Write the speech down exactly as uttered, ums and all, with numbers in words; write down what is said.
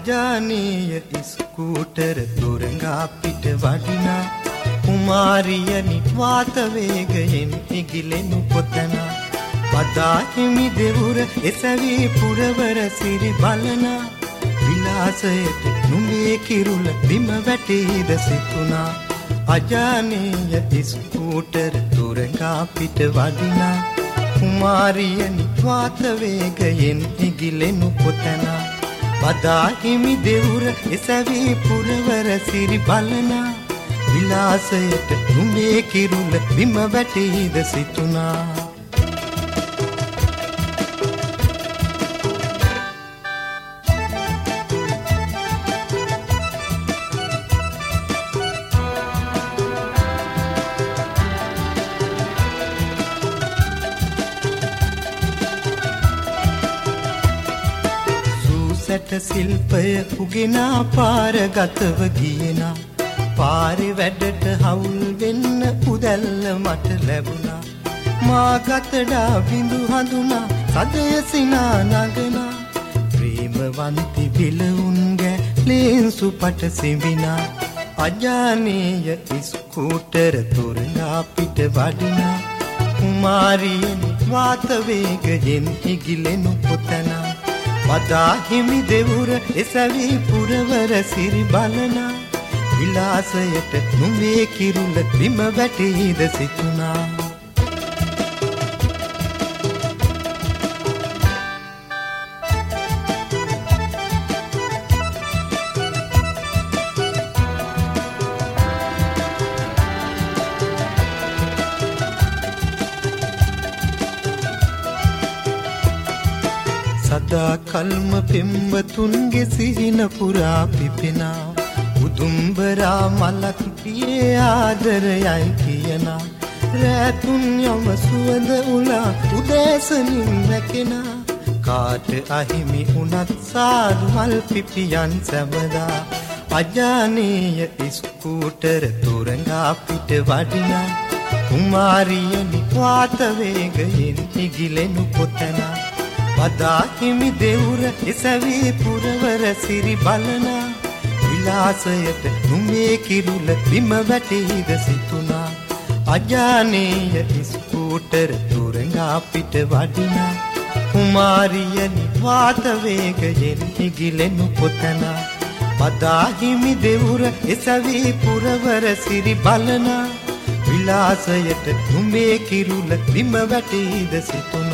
අජානීය scooter තොරඟා පිට වඩිනා කුමාරියනි වාත වේගයෙන් ඉගිලෙනු කොතනා වදාහිමි දෙවුර එසවි පුරවර සිරි බලනා විලාසයට නුඹේ කිරුල බිම වැටීද සිතුනා අජානීය ස්කූටර් තොරඟා පිට වඩිනා කුමාරියනි වාත වේගයෙන් ඉගිලෙනු කොතනා වදාහිමි දෙවුර එසවි පුරවර සිරි බලනා විලාසයට නුඹේ කිරුල බිම වැටීද සිතුනා සැට සිල්පය උගෙනා පාරගතව ගියනා පාරේ වැඩට හවුල් වෙන්න උදැල්ල මට ලැබුණා මා ගතඩා බිඳු හඳුනා සදය සිනා නගනා ප්‍රේමවන්ති විලවුන්ගේ ලේන්සු පට සිඹිනා අජානීය ස්කූටර් තොරඟා පිට වඩිනා කුමාරියනි වාත වේගයෙන් ඉගිලෙනු කොතනා වදාහිමි දෙවුර එසවි පුරවර සිරි බලනා විලාසයට නුඹේ කිරුල බිම වැටීද සිතුනා සදා කල්ම පෙම්වතුන්ගේ සිහින පුරා පිපෙනා උදුම්බරා මලක් පියේ ආදරයයි කියනා රැතුන් යම සුවඳ උලා උදෑසනින් වැකෙනා කාට අහිමි උනත් සාදු මල් පිපියන් සැබදා අජානීය ස්කූටර් තොරඟා පිට වඩිනා කුමාරියනි වාත වේගයෙන් ඉගිලෙනු කොතනා වදාහිමි දෙවුර එසවි පුරවර සිරි බලනා විලාසයට නුඹේ කිරුල බිම වැටීද සිතුනා අජානීය ස්කූටර් තොරඟා පිට වඩිනා කුමාරියනි වාත වේගයෙන් ඉගිලෙනු කොතනා වදාහිමි දෙවුර එසවි පුරවර සිරි බලනා විලාසයට නුඹේ කිරුල බිම වැටීද සිතුනා